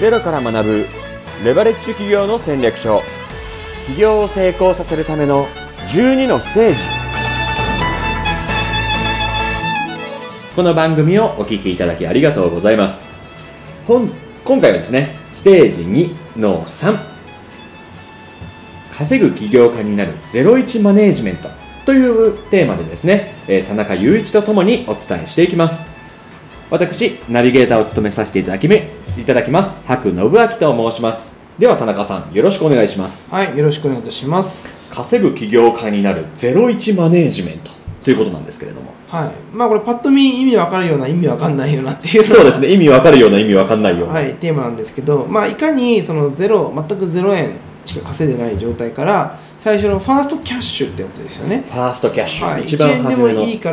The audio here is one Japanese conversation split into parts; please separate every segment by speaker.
Speaker 1: ゼロから学ぶレバレッジ企業の戦略書。企業を成功させるための12のステージ。この番組をお聞きいただきありがとうございます。今回はですね、ステージ2の3、稼ぐ起業家になる01マネージメントというテーマでですね、田中雄一とともにお伝えしていきます。私、ナビゲーターを務めさせていただきます、白信明と申します。では田中さん、よろしくお願いします。
Speaker 2: はい、よろしくお願いいたします。
Speaker 1: 稼ぐ起業家になる01マネージメントということなんですけれども、
Speaker 2: はい、これパッと見意味わかるような意味わかんないようなっていう
Speaker 1: そうですね、意味わかるような意味わかんないような、
Speaker 2: はい、テーマなんですけど、いかにその全く0円しか稼いでない状態から最初のファーストキャッシュってやつですよね。
Speaker 1: ファーストキャッシュ、
Speaker 2: はい、
Speaker 1: 一番初めの
Speaker 2: 1円でもいいから、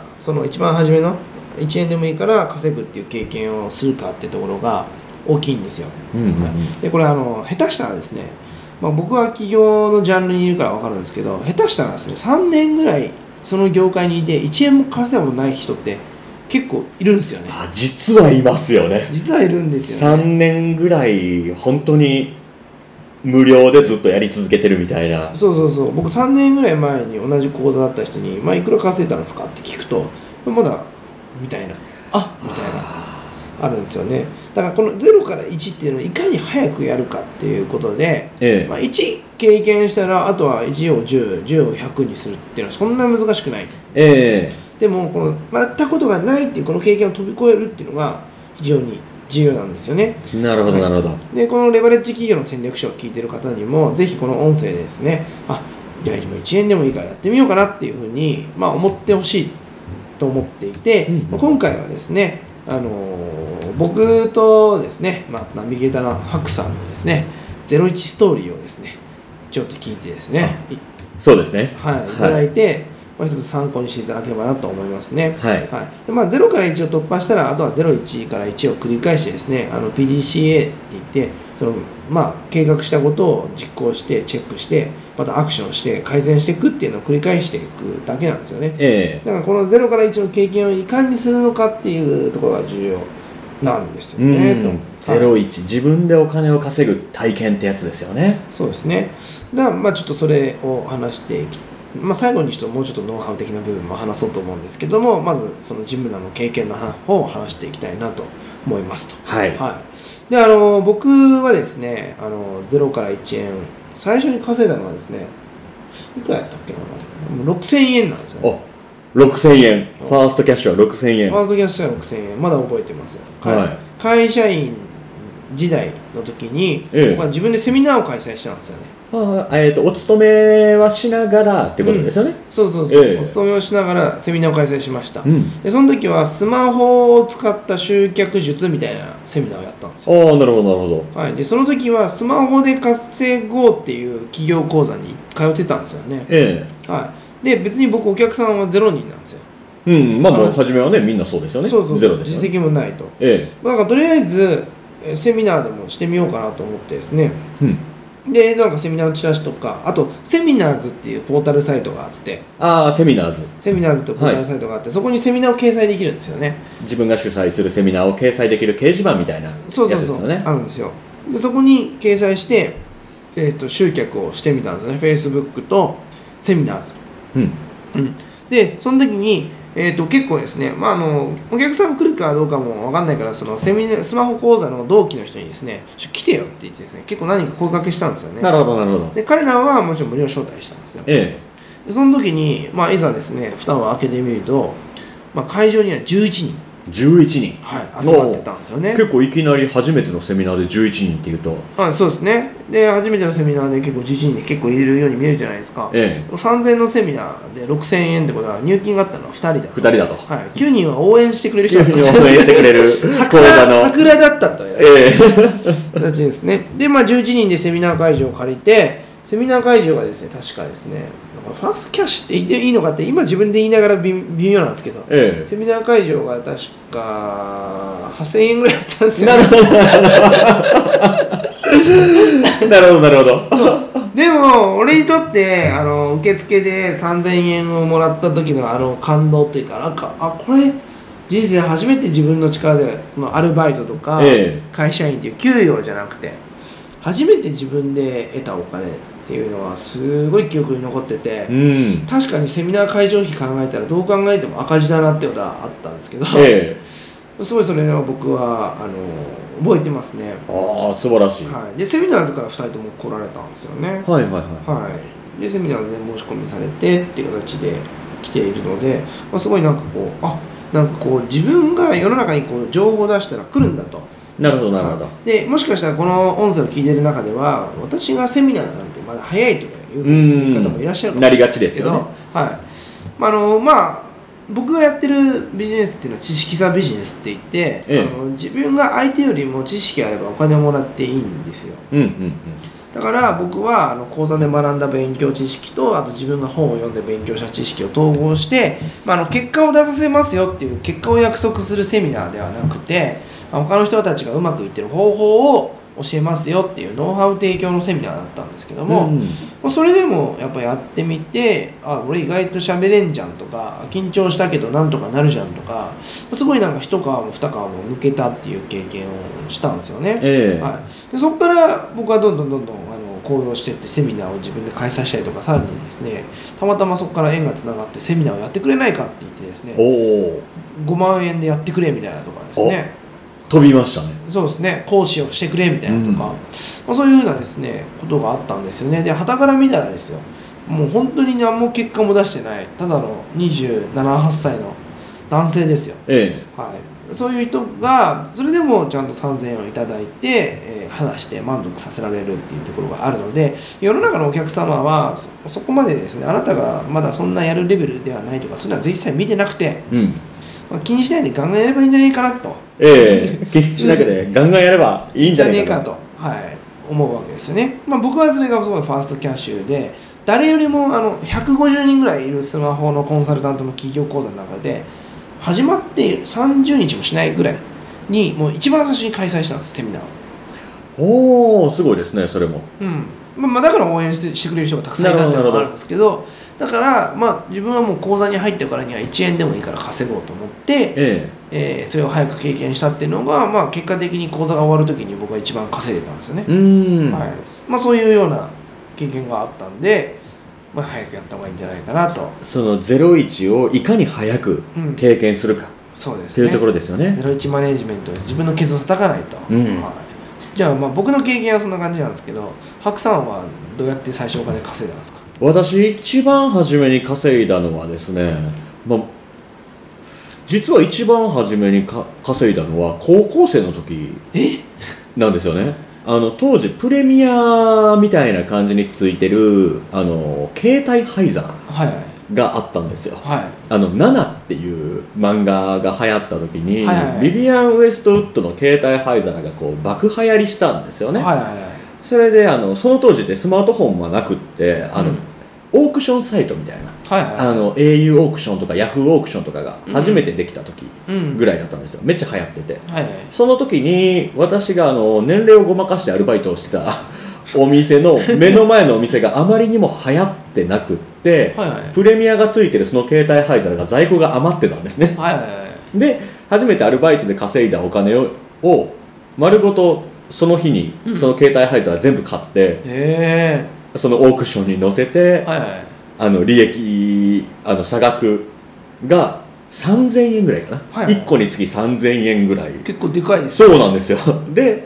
Speaker 2: その一番初めの1円でもいいから稼ぐっていう経験をするかっていうところが大きいんですよ。でこれ下手したらですね、僕は企業のジャンルにいるから分かるんですけど、下手したらですね、3年ぐらいその業界にいて1円も稼いだことない人って結構いるんですよね。
Speaker 1: 実はいますよね。
Speaker 2: 実はいるんですよね。
Speaker 1: 3年ぐらい本当に無料でずっとやり続けてるみたいな。
Speaker 2: そう僕3年ぐらい前に同じ講座だった人に、いくら稼いだんですかって聞くと、まだみたいな、みたいなあるんですよね。だからこの0から1っていうのをいかに早くやるかっていうことで、1経験したらあとは1を10、10を100にするっていうのはそんな難しくない。でもこのやったことがないっていうこの経験を飛び越えるっていうのが非常に重要なんですよね。
Speaker 1: なるほど、なるほど。
Speaker 2: でこのレバレッジ企業の戦略書を聞いている方にもぜひこの音声でですね、じゃあ1円でもいいからやってみようかなっていうふうに、思ってほしいと思っていて、今回はですね、僕とですね、ナビゲーターの白さんのですね01ストーリーをですねちょっと聞いてですね、
Speaker 1: そうですね、
Speaker 2: いただいて、一つ参考にしていただければなと思いますね。
Speaker 1: で
Speaker 2: 0から1を突破したらあとは01から1を繰り返してですね、PDCA って言って計画したことを実行してチェックしてまたアクションして改善していくっていうのを繰り返していくだけなんですよね。だからこの0から1の経験をいかにするのかっていうところが重要なんですよね。
Speaker 1: 01、自分でお金を稼ぐ体験ってやつですよね。
Speaker 2: そうですね。だからちょっとそれを話していき、最後にもうちょっとノウハウ的な部分も話そうと思うんですけども、まずその自分らの経験の方を話していきたいなと思いますと。で僕はですね、0から1円最初に稼いだのはですね、いくらやったっけな、6000円なんですよね。
Speaker 1: 6000円、ファーストキャッシュは6000円。
Speaker 2: ファーストキャッシュは6000円、まだ覚えてますよ。会社員時代の時に、僕は自分でセミナーを開催したんですよね。
Speaker 1: お勤めはしながらってことですよね。
Speaker 2: そう、お勤めをしながらセミナーを開催しました。でその時はスマホを使った集客術みたいなセミナーをやったんですよ。
Speaker 1: なるほど。
Speaker 2: でその時はスマホで稼ごうっていう企業講座に通ってたんですよね。で別に僕お客さんは0人なんですよ。
Speaker 1: もう初めはね、みんなそうですよね。ゼロですよね。
Speaker 2: 実績もないと。だからとりあえずセミナーでもしてみようかなと思ってですね。でセミナーのチラシとか、あとセミナーズっていうポータルサイトがあって、
Speaker 1: セミナーズ
Speaker 2: とポータルサイトがあって、そこにセミナーを掲載できるんですよね。
Speaker 1: 自分が主催するセミナーを掲載できる掲示板みたいなやつですよね。
Speaker 2: あるんですよ。でそこに掲載して、集客をしてみたんですよね。 Facebook とセミナーズ。でその時に結構ですね、お客さん来るかどうかも分かんないから、そのスマホ講座の同期の人にですね、来てよって言ってですね、結構何か声かけしたんですよね。
Speaker 1: なるほど。で
Speaker 2: 彼らはもちろん無料招待したんですよ。でその時に、いざですね、蓋を開けてみると、会場には11人集まってたんですよね。
Speaker 1: 結構いきなり初めてのセミナーで11人っていうと、
Speaker 2: そうですね。で初めてのセミナーで結構11人で結構いるように見えるじゃないですか。3000円のセミナーで6000円ってことは入金があったのは2人だと。9人は応援してくれる人だった。
Speaker 1: 応援してくれる
Speaker 2: 桜だったという形ですね。で11人でセミナー会場を借りて、セミナー会場がですね、確かですね、ファーストキャッシュって言っていいのかって今自分で言いながら微妙なんですけど、セミナー会場が確か8000円ぐらいだったんですよ。
Speaker 1: なるほど。
Speaker 2: でも俺にとって受付で3000円をもらった時の感動っていうか、これ人生で初めて自分の力でアルバイトとか会社員っていう給与じゃなくて初めて自分で得たお金っていうのはすごい記憶に残ってて、確かにセミナー会場費考えたらどう考えても赤字だなってことはあったんですけど、すごいそれを僕は覚えてますね。
Speaker 1: ああ素晴らしい、
Speaker 2: でセミナーズから2人とも来られたんですよね。でセミナーズで申し込みされてっていう形で来ているので、すごいなんかこう自分が世の中にこう情報を出したら来るんだと。
Speaker 1: なるほどなるほど。
Speaker 2: でもしかしたらこの音声を聞いている中では私がセミナーなんてまだ早いという方もいらっしゃるかもしれないですけど、僕がやってるビジネスっていうのは知識差ビジネスって言って、自分が相手よりも知識あればお金をもらっていいんですよ。だから僕は講座で学んだ勉強知識とあと自分が本を読んで勉強した知識を統合して、結果を出させますよっていう結果を約束するセミナーではなくて、他の人たちがうまくいってる方法を教えますよっていうノウハウ提供のセミナーだったんですけども、それでもやっぱやってみて俺意外と喋れんじゃんとか緊張したけどなんとかなるじゃんとかすごいなんか一皮も二皮も抜けたっていう経験をしたんですよね。でそこから僕はどんどん行動していってセミナーを自分で開催したりとかさらにですねたまたまそこから縁がつながってセミナーをやってくれないかって言ってですね5万円でやってくれみたいなとかですね
Speaker 1: 飛びましたね。
Speaker 2: そうですね講師をしてくれみたいなとか、そういうふうなですねことがあったんですよね。で傍から見たらですよもう本当に何も結果も出してないただの27、8歳の男性ですよ、そういう人がそれでもちゃんと3000円をいただいて、話して満足させられるっていうところがあるので世の中のお客様はそこまでですねあなたがまだそんなやるレベルではないとかそういうのは一切見てなくて、気にしないでガンガンやればいいんじゃないかなと、
Speaker 1: 気にしなくてガンガンやればいいんじゃないかな
Speaker 2: と、思うわけですよね。僕はそれがすごいファーストキャッシュで誰よりも150人ぐらいいるスマホのコンサルタントの企業講座の中で始まって30日もしないぐらいにもう一番最初に開催したんですセミナー
Speaker 1: を。すごいですねそれも。
Speaker 2: だから応援してくれる人がたくさんいたっていうのがあるんですけどだから自分はもう講座に入ってからには1円でもいいから稼ごうと思って、それを早く経験したっていうのが、結果的に講座が終わる時に僕は一番稼いでたんですよね。そういうような経験があったんで、早くやった方がいいんじゃないかなと。
Speaker 1: その01をいかに早く経験するか、
Speaker 2: そうですね、
Speaker 1: っていうところですよね。
Speaker 2: 01マネジメントで自分のケツを叩かないと、じゃあ僕の経験はそんな感じなんですけど白さんはどうやって最初お金稼いだんですか？
Speaker 1: 私一番初めに稼いだのはですね、実は一番初めに稼いだのは高校生の時なんですよね。当時プレミアみたいな感じについてる携帯灰皿があったんですよ。ナナっていう漫画が流行った時に、ビビアン・ウエストウッドの携帯灰皿が爆流行りしたんですよね。それでその当時ってスマートフォンはなくってオークションサイトみたいな、au オークションとか Yahoo オークションとかが初めてできた時ぐらいだったんですよ。めっちゃ流行ってて、その時に私が年齢をごまかしてアルバイトをしてたお店の目の前のお店があまりにも流行ってなくって、プレミアがついてるその携帯灰皿が在庫が余ってたんですね。で初めてアルバイトで稼いだお金を丸ごとその日にその携帯灰皿全部買って、そのオークションに載せて、利益差額が3000円ぐらいかな、1個につき3000円ぐらい。
Speaker 2: 結構でかいですね。
Speaker 1: そうなんですよ。で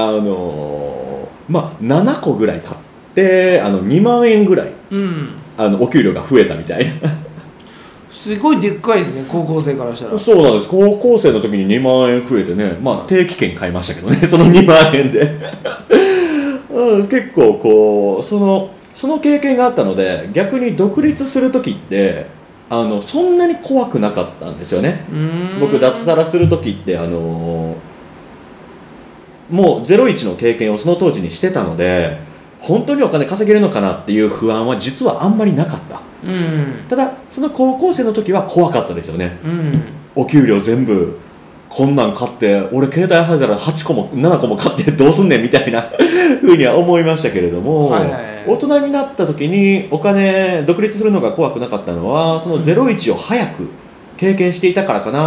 Speaker 1: 7個ぐらい買って2万円ぐらい、お給料が増えたみたいな
Speaker 2: すごいでっかいですね高校生からしたら。
Speaker 1: そうなんです。高校生の時に2万円増えてね、定期券買いましたけどねその2万円で結構その経験があったので逆に独立する時ってそんなに怖くなかったんですよね。僕脱サラする時ってもう01の経験をその当時にしてたので本当にお金稼げるのかなっていう不安は実はあんまりなかった。ただその高校生の時は怖かったですよね。お給料全部こんなん買って俺携帯灰皿8個も7個も買ってどうすんねんみたいなふうには思いましたけれども、大人になった時にお金独立するのが怖くなかったのはその01を早く経験していたからかなっ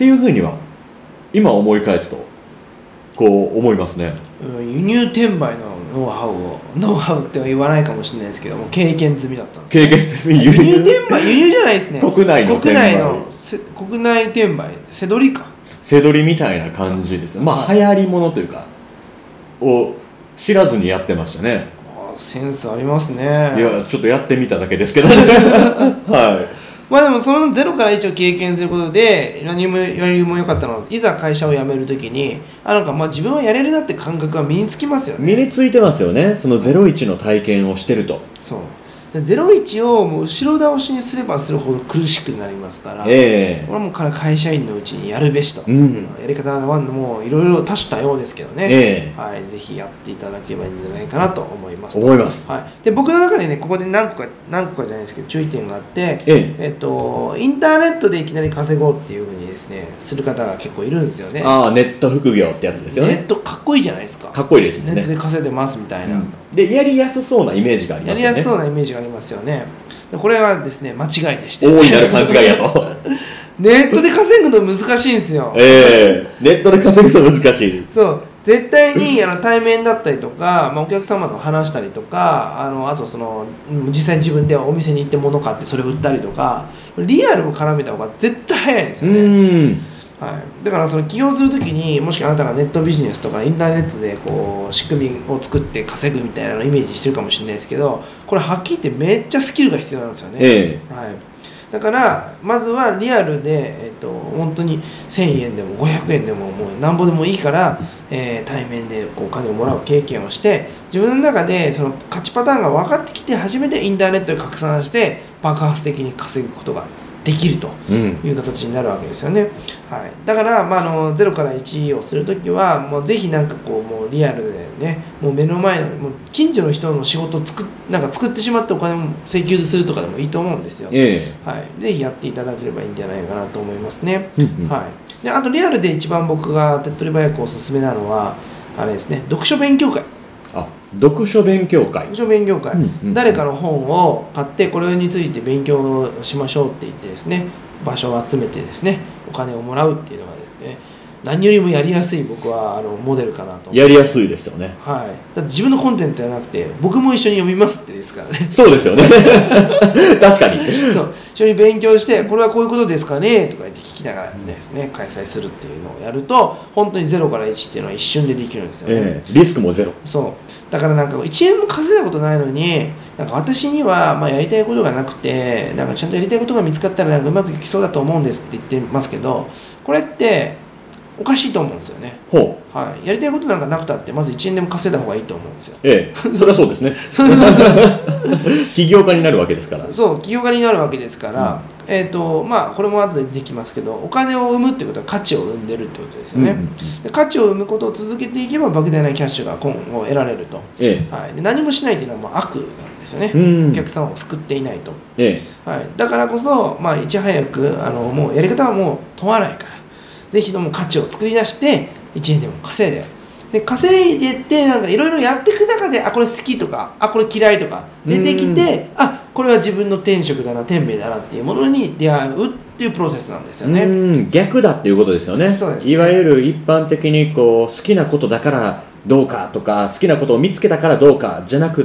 Speaker 1: っていうふうには今思い返すとこう思いますね。
Speaker 2: 輸入転売のノウハウっては言わないかもしれないですけども、経験済みだったんです、
Speaker 1: 経験済み。
Speaker 2: 輸入転売、輸入じゃないですね。
Speaker 1: 国内の転売、
Speaker 2: 国内転売、背取りか、
Speaker 1: 背取りみたいな感じですね。まあ流行りものというかを知らずにやってましたね。
Speaker 2: センスありますね。
Speaker 1: いやちょっとやってみただけですけどねはい。
Speaker 2: まあでもその0から1を経験することで何もよりも良かったのは、いざ会社を辞めるときになんかまあ自分はやれるなって感覚が身につきますよね。
Speaker 1: 身についてますよね、その01の体験をしてると。
Speaker 2: そうで01をもう後ろ倒しにすればするほど苦しくなりますから、これはもう会社員のうちにやるべしと、やり方はもういろいろ多種多様ですけどね、はい、ぜひやっていただければいいんじゃないかなと思います。はい、で僕の中でね、ここで何個かじゃないですけど注意点があって、インターネットでいきなり稼ごうっていうふうにですねする方が結構いるんですよね。
Speaker 1: ネット副業ってやつですよね。
Speaker 2: ネットかっこいいじゃないですか。
Speaker 1: かっこいいですよね。
Speaker 2: ネットで稼いでますみたいな、
Speaker 1: でやりやすそうなイメージがありますよね。
Speaker 2: やりやすそうなイメージがありますよね。これはですね間違いでして、
Speaker 1: 大いなる勘違いやと
Speaker 2: ネットで稼ぐの難しいんですよ。
Speaker 1: ネットで稼ぐの難しい。
Speaker 2: そう絶対に対面だったりとか、お客様と話したりとか、あと実際に自分でお店に行って物買ってそれを売ったりとか、リアルを絡めた方が絶対早いんですよね。はい、だから起業するときに、もしあなたがネットビジネスとかインターネットでこう仕組みを作って稼ぐみたいなのをイメージしてるかもしれないですけど、これはっきり言ってめっちゃスキルが必要なんですよね。はい、だからまずはリアルで、本当に1000円でも500円でももうなんぼでもいいから、対面でこうお金をもらう経験をして、自分の中でその勝ちパターンが分かってきて初めてインターネットで拡散して爆発的に稼ぐことができるという形になるわけですよね。はい、だから、0から1をするときはもうぜひなんかこうもうリアルでね、もう目の前のもう近所の人の仕事を作ってしまってお金も請求するとかでもいいと思うんですよ。はい、ぜひやっていただければいいんじゃないかなと思いますね。はい、であとリアルで一番僕が手っ取り早くおすすめなのはあれですね、読書勉強会。
Speaker 1: 読書勉強会、
Speaker 2: 誰かの本を買ってこれについて勉強しましょうって言ってですね、場所を集めてですねお金をもらうっていうのがですね、何よりもやりやすい僕はモデルかなと。
Speaker 1: やりやすいですよね。
Speaker 2: はい、だって自分のコンテンツじゃなくて僕も一緒に読みますってですからね。
Speaker 1: そうですよね確かに
Speaker 2: そう一緒に勉強して、これはこういうことですかねとか言って聞きながらですね、開催するっていうのをやると本当に0から1っていうのは一瞬でできるんですよね。
Speaker 1: リスクもゼロ。
Speaker 2: そうだからなんか1円も稼いだことないのに、なんか私にはやりたいことがなくて、なんかちゃんとやりたいことが見つかったらなんかうまくいきそうだと思うんですって言ってますけど、これっておかしいと思うんですよね。はい、やりたいことなんかなくたってまず1円でも稼いだ方がいいと思うんですよ。
Speaker 1: それはそうですね起業家になるわけですから。
Speaker 2: そう起業家になるわけですから、これも後でできますけど、お金を生むってことは価値を生んでるってことですよね。で価値を生むことを続けていけば莫大なキャッシュが今後得られると。はい、で何もしないっていうのは悪なんですよね。お客様を救っていないと。はい、だからこそ、いち早くもうやり方はもう問わないから、ぜひとも価値を作り出して1円でも稼いで稼いでってなんかいろいろやっていく中で、これ好きとかこれ嫌いとか出てきて、これは自分の天職だな天命だなっていうものに出会うっていうプロセスなんですよね。
Speaker 1: 逆だっていうことですよね。
Speaker 2: そうですね。
Speaker 1: いわゆる一般的にこう好きなことだからどうかとか、好きなことを見つけたからどうかじゃなくって、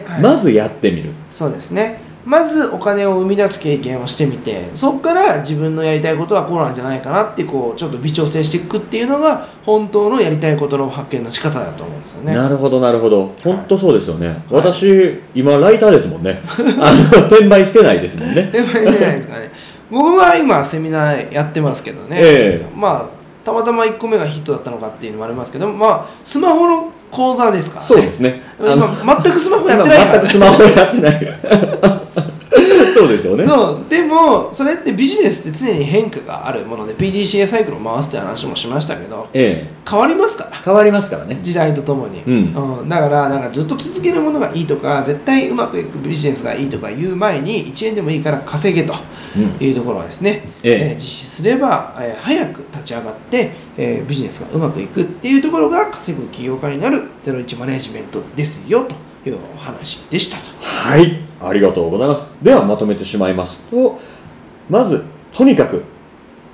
Speaker 1: まずやってみる。
Speaker 2: そうですね。まずお金を生み出す経験をしてみて、そこから自分のやりたいことはこうなんじゃないかなってこうちょっと微調整していくっていうのが本当のやりたいことの発見の仕方だと思うんですよね。
Speaker 1: なるほどなるほど、本当そうですよね。私今ライターですもんね転売してないですもんね。
Speaker 2: 転売してないですからね。僕は今セミナーやってますけどね、たまたま1個目がヒットだったのかっていうのもありますけど、スマホの講座ですからね。
Speaker 1: そうですね。
Speaker 2: 全くスマホやってないから、
Speaker 1: 全くスマホやってないそうですよね。
Speaker 2: でもそれってビジネスって常に変化があるもので PDCA サイクルを回すって話もしましたけど、変わりますからね、時代とともに、だからなんかずっと続けるものがいいとか、絶対うまくいくビジネスがいいとか言う前に1円でもいいから稼げというところはですね、実施すれば、早く立ち上がって、ビジネスがうまくいくっていうところが稼ぐ起業家になる01マネジメントですよというお話でしたと。
Speaker 1: はい、ありがとうございます。ではまとめてしまいますと、まずとにかく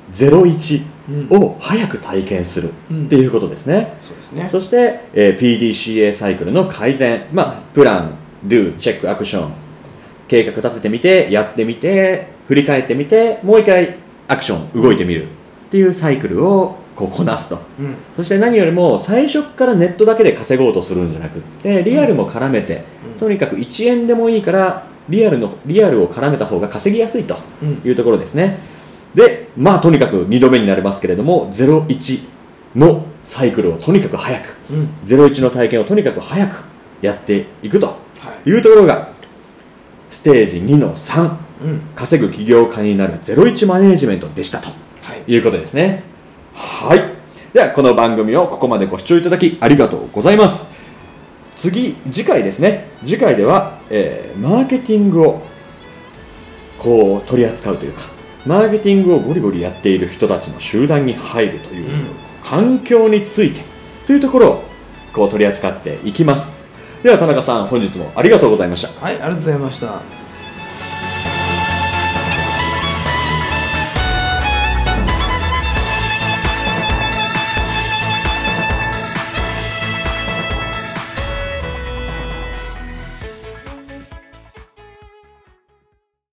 Speaker 1: 01を早く体験するっていうことですね。
Speaker 2: そうですね。
Speaker 1: そして、PDCA サイクルの改善、プラン、Do、チェック、アクション、計画立ててみて、やってみて、振り返ってみて、もう一回アクション、動いてみるっていうサイクルをこなすと、そして何よりも最初からネットだけで稼ごうとするんじゃなくってリアルも絡めて、とにかく1円でもいいからリアルを絡めた方が稼ぎやすいというところですね。で、とにかく2度目になりますけれども、01のサイクルをとにかく早く、01の体験をとにかく早くやっていくというところが、ステージ2の3、稼ぐ起業家になる01マネージメントでしたということですね。はい。では、この番組をここまでご視聴いただきありがとうございます。次回ですね。次回では、マーケティングを取り扱うというか、マーケティングをゴリゴリやっている人たちの集団に入るという、環境についてというところを取り扱っていきます。では田中さん、本日もありがとうございました。
Speaker 2: はい、ありがとうございました。